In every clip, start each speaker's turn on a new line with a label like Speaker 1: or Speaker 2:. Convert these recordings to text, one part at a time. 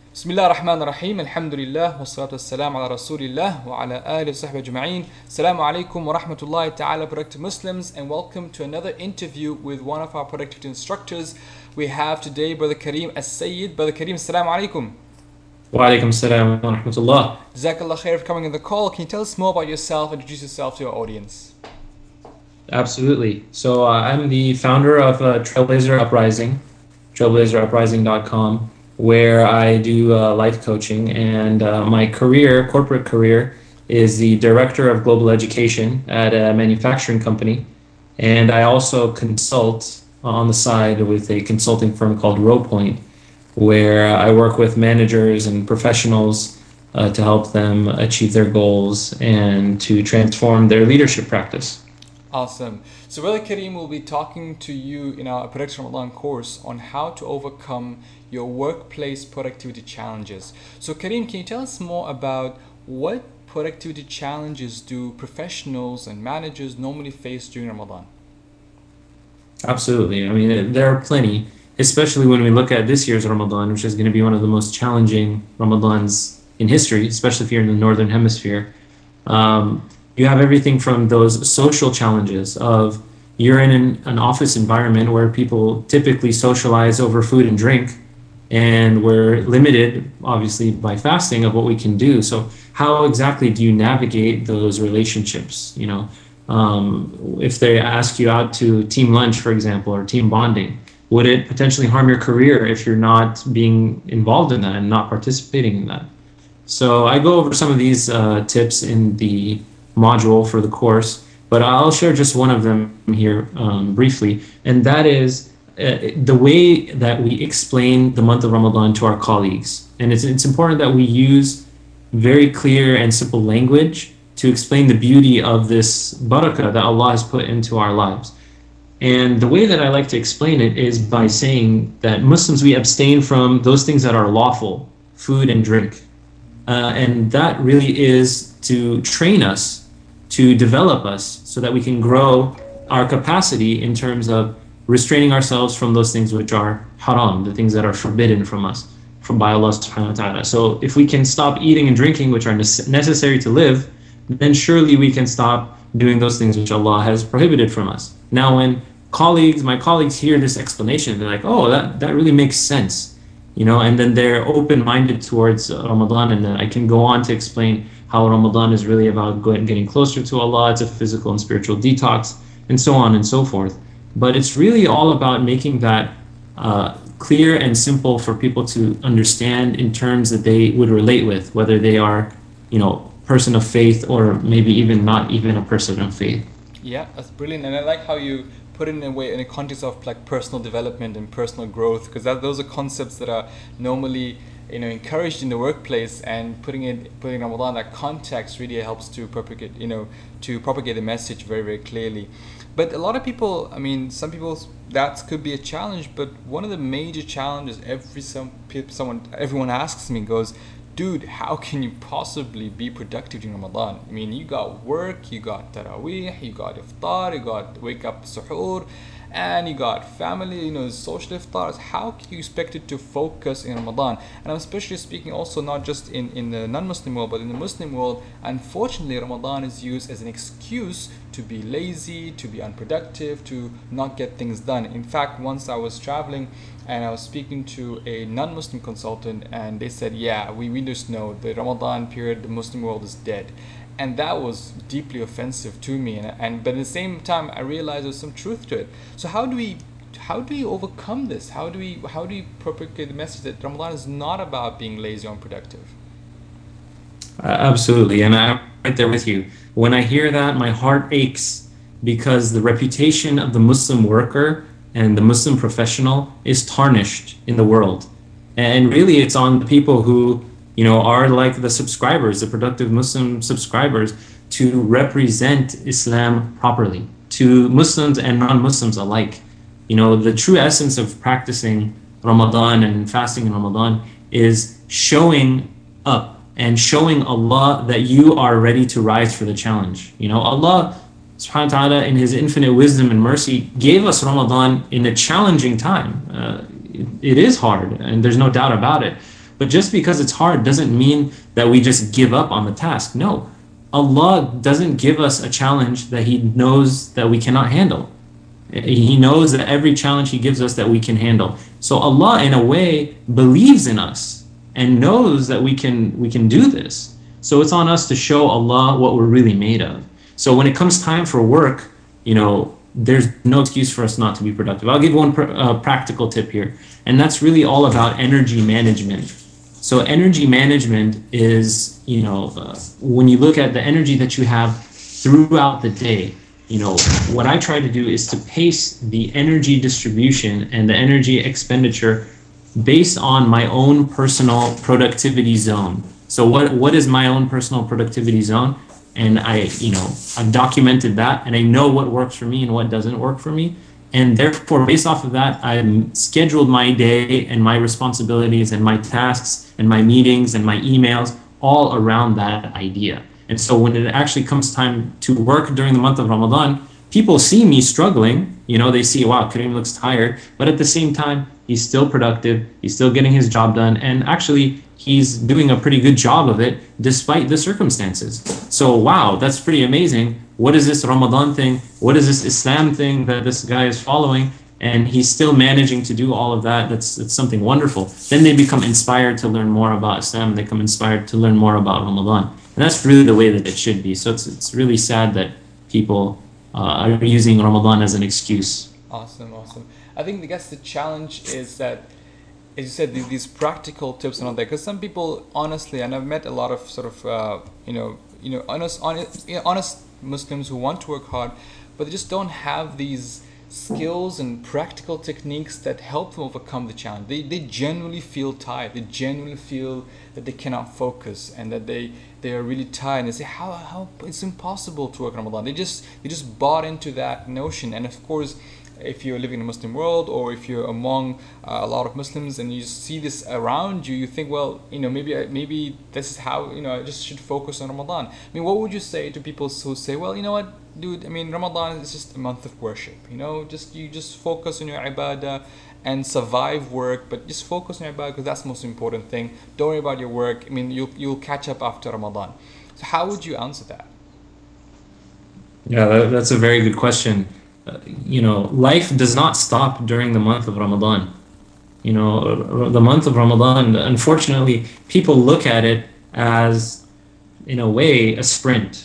Speaker 1: بسم الله الرحمن الرحيم الحمد لله والصلاة والسلام على رسول الله وعلى آله وصحبه أجمعين. Assalamu alaikum wa rahmatullahi ta'ala barakatuh Muslims, and welcome to another interview with one of our productivity instructors. We have today Brother Kareem As-Sayyid. Brother Kareem, Assalamu alaikum.
Speaker 2: Wa alaikum salam wa rahmatullah.
Speaker 1: Jazakallah khair for coming on the call. Can you tell us more about yourself, introduce yourself to your audience?
Speaker 2: Absolutely. So I'm the founder of Trailblazer Uprising, trailblazeruprising.com, where I do life coaching, and my corporate career, is the director of global education at a manufacturing company. And I also consult on the side with a consulting firm called RowPoint, where I work with managers and professionals to help them achieve their goals and to transform their leadership practice.
Speaker 1: Awesome. So Brother Kareem will be talking to you in our Production Ramadan course on how to overcome your workplace productivity challenges. So Kareem, can you tell us more about what productivity challenges do professionals and managers normally face during Ramadan?
Speaker 2: Absolutely. I mean, there are plenty, especially when we look at this year's Ramadan, which is going to be one of the most challenging Ramadans in history, especially if you're in the Northern Hemisphere. You have everything from those social challenges of you're in an office environment where people typically socialize over food and drink, and we're limited, obviously, by fasting of what we can do. So how exactly do you navigate those relationships? If they ask you out to team lunch, for example, or team bonding, would it potentially harm your career if you're not being involved in that and not participating in that? So I go over some of these tips in the module for the course, but I'll share just one of them here briefly, and that is the way that we explain the month of Ramadan to our colleagues. And it's important that we use very clear and simple language to explain the beauty of this barakah that Allah has put into our lives. And the way that I like to explain it is by saying that Muslims, we abstain from those things that are lawful, food and drink. And that really is to train us, to develop us, so that we can grow our capacity in terms of restraining ourselves from those things which are haram, the things that are forbidden from us, by Allah subhanahu wa ta'ala. So if we can stop eating and drinking, which are necessary to live, then surely we can stop doing those things which Allah has prohibited from us. Now when my colleagues hear this explanation, they're like, oh, that really makes sense. And then they're open-minded towards Ramadan, and then I can go on to explain how Ramadan is really about getting closer to Allah. It's a physical and spiritual detox, and so on and so forth. But it's really all about making that clear and simple for people to understand in terms that they would relate with, whether they are, person of faith or maybe even not even a person of faith.
Speaker 1: Yeah, that's brilliant. And I like how you put it in a way, in a context of like personal development and personal growth, because those are concepts that are normally encouraged in the workplace, and putting Ramadan in that context really helps to propagate the message very, very clearly. But a lot of people, some people, that could be a challenge, but one of the major challenges everyone asks me goes, dude, how can you possibly be productive during Ramadan? You got work, you got Taraweeh, you got iftar, you got wake up suhoor, and you got family, social iftars. How can you expect it to focus in Ramadan? And I'm especially speaking also not just in the non-Muslim world, but in the Muslim world. Unfortunately, Ramadan is used as an excuse to be lazy, to be unproductive, to not get things done. In fact, once I was traveling and I was speaking to a non-Muslim consultant, and they said, yeah, we just know the Ramadan period, the Muslim world is dead. And that was deeply offensive to me, but at the same time I realized there's some truth to it. So how do we overcome this? How do we propagate the message that Ramadan is not about being lazy or unproductive?
Speaker 2: Absolutely, and I'm right there with you. When I hear that, my heart aches, because the reputation of the Muslim worker and the Muslim professional is tarnished in the world. And really it's on the people who are like the subscribers, the productive Muslim subscribers, to represent Islam properly to Muslims and non-Muslims alike. The true essence of practicing Ramadan and fasting in Ramadan is showing up and showing Allah that you are ready to rise for the challenge. Allah subhanahu wa ta'ala, in His infinite wisdom and mercy, gave us Ramadan in a challenging time. It is hard, and there's no doubt about it. But just because it's hard doesn't mean that we just give up on the task. No, Allah doesn't give us a challenge that He knows that we cannot handle. He knows that every challenge He gives us that we can handle. So Allah, in a way, believes in us and knows that we can do this. So it's on us to show Allah what we're really made of. So when it comes time for work, there's no excuse for us not to be productive. I'll give one practical tip here, and that's really all about energy management. So energy management is, when you look at the energy that you have throughout the day, what I try to do is to pace the energy distribution and the energy expenditure based on my own personal productivity zone. So what is my own personal productivity zone? And I've documented that, and I know what works for me and what doesn't work for me. And therefore, based off of that, I've scheduled my day and my responsibilities and my tasks and my meetings and my emails all around that idea. And so when it actually comes time to work during the month of Ramadan, people see me struggling. They see, wow, Kareem looks tired. But at the same time, he's still productive. He's still getting his job done. And actually, he's doing a pretty good job of it despite the circumstances. So, wow, that's pretty amazing. What is this Ramadan thing? What is this Islam thing that this guy is following? And he's still managing to do all of that. That's something wonderful. Then they become inspired to learn more about Islam. They become inspired to learn more about Ramadan. And that's really the way that it should be. So it's really sad that people are using Ramadan as an excuse.
Speaker 1: Awesome. I think the challenge is that, as you said, these practical tips and all that. Because some people, honestly, and I've met a lot of sort of honest Muslims who want to work hard, but they just don't have these skills and practical techniques that help them overcome the challenge. They genuinely feel tired. They genuinely feel that they cannot focus and that they are really tired. And they say, how it's impossible to work in Ramadan. They just bought into that notion. And of course, if you're living in a Muslim world, or if you're among a lot of Muslims and you see this around you, you think, well, maybe this is how, I just should focus on Ramadan. I mean, what would you say to people who say, well, you know what, dude, I mean, Ramadan is just a month of worship, you just focus on your ibadah and survive work, but just focus on your ibadah because that's the most important thing. Don't worry about your work. I mean, you'll catch up after Ramadan. So how would you answer that?
Speaker 2: Yeah, that's a very good question. Life does not stop during the month of Ramadan. The month of Ramadan, unfortunately, people look at it as, in a way, a sprint,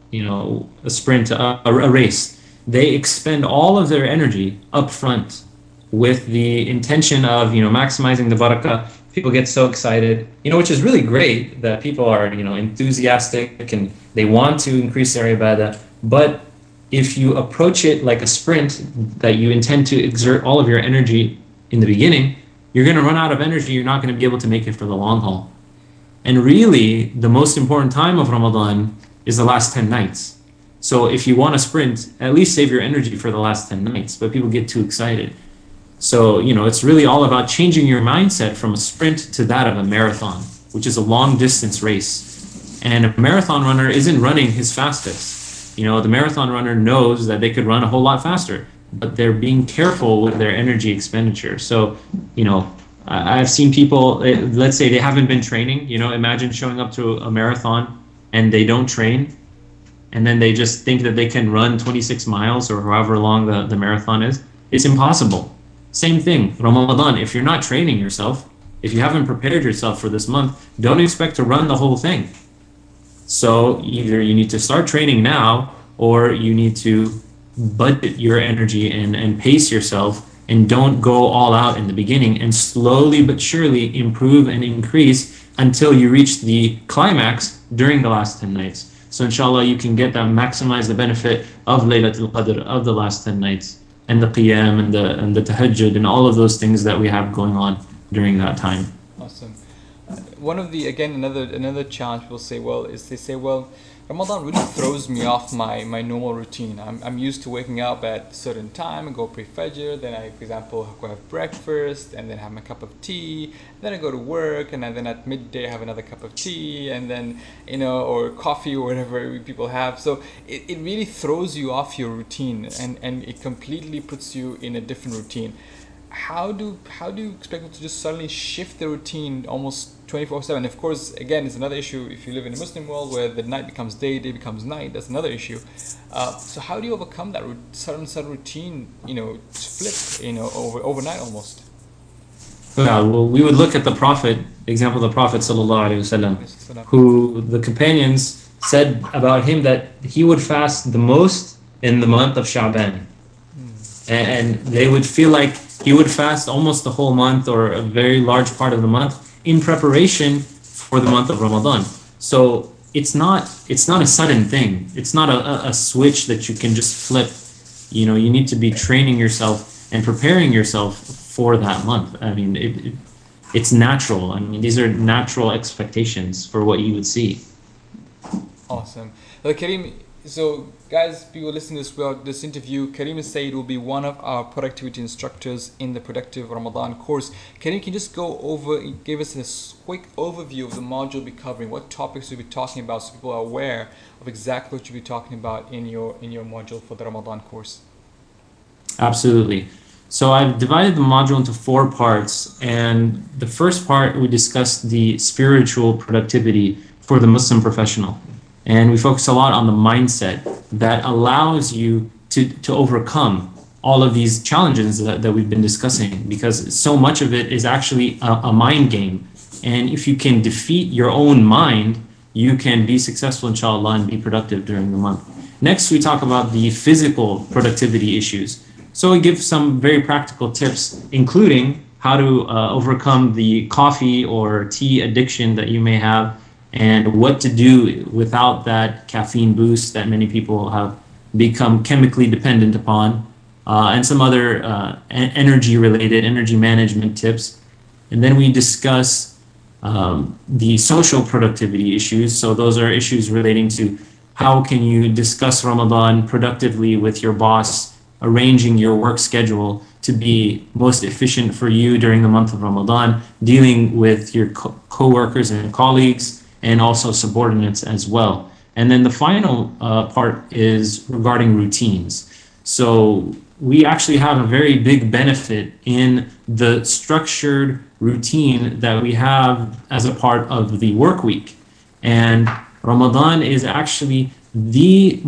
Speaker 2: a race. They expend all of their energy up front with the intention of, maximizing the barakah. People get so excited, which is really great that people are, enthusiastic and they want to increase their ibadah. But if you approach it like a sprint that you intend to exert all of your energy in the beginning, you're going to run out of energy. You're not going to be able to make it for the long haul. And really, the most important time of Ramadan is the last 10 nights. So if you want to sprint, at least save your energy for the last 10 nights. But people get too excited. So, it's really all about changing your mindset from a sprint to that of a marathon, which is a long distance race. And a marathon runner isn't running his fastest. The marathon runner knows that they could run a whole lot faster, but they're being careful with their energy expenditure. So, I've seen people, let's say they haven't been training, imagine showing up to a marathon and they don't train, and then they just think that they can run 26 miles or however long the marathon is. It's impossible. Same thing, Ramadan, if you're not training yourself, if you haven't prepared yourself for this month, don't expect to run the whole thing. So either you need to start training now, or you need to budget your energy and pace yourself, and don't go all out in the beginning, and slowly but surely improve and increase until you reach the climax during the last 10 nights. So inshallah, you can maximize the benefit of Laylatul Qadr, of the last 10 nights, and the Qiyam and the Tahajjud and all of those things that we have going on during that time.
Speaker 1: Awesome. One of another challenge people say, they say, Ramadan really throws me off my normal routine. I'm used to waking up at a certain time and go pray Fajr, then I, for example, go have breakfast and then have my cup of tea, then I go to work, and then at midday I have another cup of tea, and then, or coffee or whatever people have. So it really throws you off your routine, and it completely puts you in a different routine. how do you expect them to just suddenly shift their routine almost 24/7? Of course, again, it's another issue if you live in a Muslim world where the night becomes day, day becomes night. That's another issue. So how do you overcome that sudden routine? Flip. Overnight almost.
Speaker 2: Yeah, well, we would look at the Prophet, example, the Prophet sallallahu alaihi wasallam, who the companions said about him that he would fast the most in the month of Sha'ban. And they would feel like he would fast almost the whole month or a very large part of the month in preparation for the month of Ramadan. So it's not a sudden thing. It's not a switch that you can just flip. You need to be training yourself and preparing yourself for that month. I mean, it's natural. I mean, these are natural expectations for what you would see.
Speaker 1: Awesome. Kareem, so guys, people listening to this interview, Kareem Said will be one of our productivity instructors in the Productive Ramadan course. Kareem, can you just give us a quick overview of the module we'll be covering, what topics we'll be talking about so people are aware of exactly what you'll be talking about in your module for the Ramadan course?
Speaker 2: Absolutely. So I've divided the module into 4 parts, and the first part we discussed the spiritual productivity for the Muslim professional. And we focus a lot on the mindset that allows you to overcome all of these challenges that we've been discussing, because so much of it is actually a mind game. And if you can defeat your own mind, you can be successful, inshallah, and be productive during the month. Next, we talk about the physical productivity issues. So we give some very practical tips, including how to overcome the coffee or tea addiction that you may have, and what to do without that caffeine boost that many people have become chemically dependent upon, and some other energy management tips. And then we discuss the social productivity issues. So those are issues relating to how can you discuss Ramadan productively with your boss, arranging your work schedule to be most efficient for you during the month of Ramadan, dealing with your co-workers and colleagues, and also subordinates as well. And then the final part is regarding routines. So we actually have a very big benefit in the structured routine that we have as a part of the work week. And Ramadan is actually the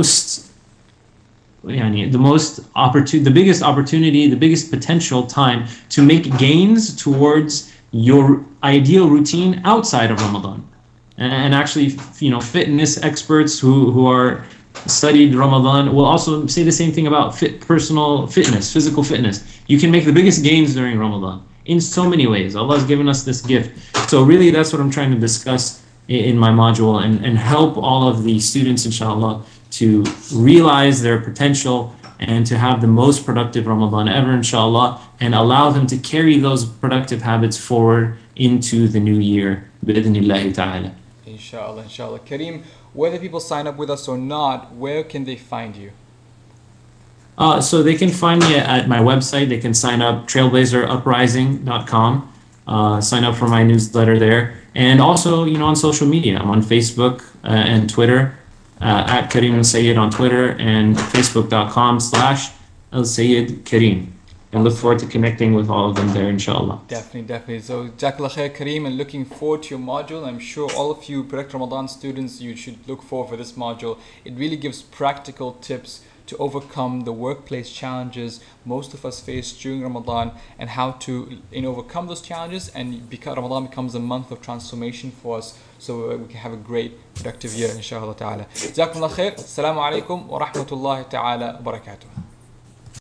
Speaker 2: biggest opportunity, the biggest potential time to make gains towards your ideal routine outside of Ramadan. And actually, fitness experts who are studied Ramadan will also say the same thing about physical fitness. You can make the biggest gains during Ramadan in so many ways. Allah has given us this gift. So really, that's what I'm trying to discuss in my module and help all of the students, inshallah, to realize their potential and to have the most productive Ramadan ever, inshallah, and allow them to carry those productive habits forward into the new year, bi-idhnillahi ta'ala.
Speaker 1: Inshallah. Kareem, whether people sign up with us or not, where can they find you?
Speaker 2: So they can find me at my website. They can sign up, trailblazeruprising.com. Sign up for my newsletter there. And also, on social media. I'm on Facebook and Twitter, at Kareem Sayyid on Twitter, and facebook.com/Al-Sayyid Kareem. And look forward to connecting with all of them there, inshallah.
Speaker 1: Definitely. So, Jazakallah khair, Kareem, and looking forward to your module. I'm sure all of you Protect Ramadan students, you should look forward for this module. It really gives practical tips to overcome the workplace challenges most of us face during Ramadan, and how to overcome those challenges, and because Ramadan becomes a month of transformation for us, so we can have a great productive year, inshallah ta'ala. Jazakumullah khair. Assalamu alaikum wa rahmatullahi ta'ala wa barakatuh.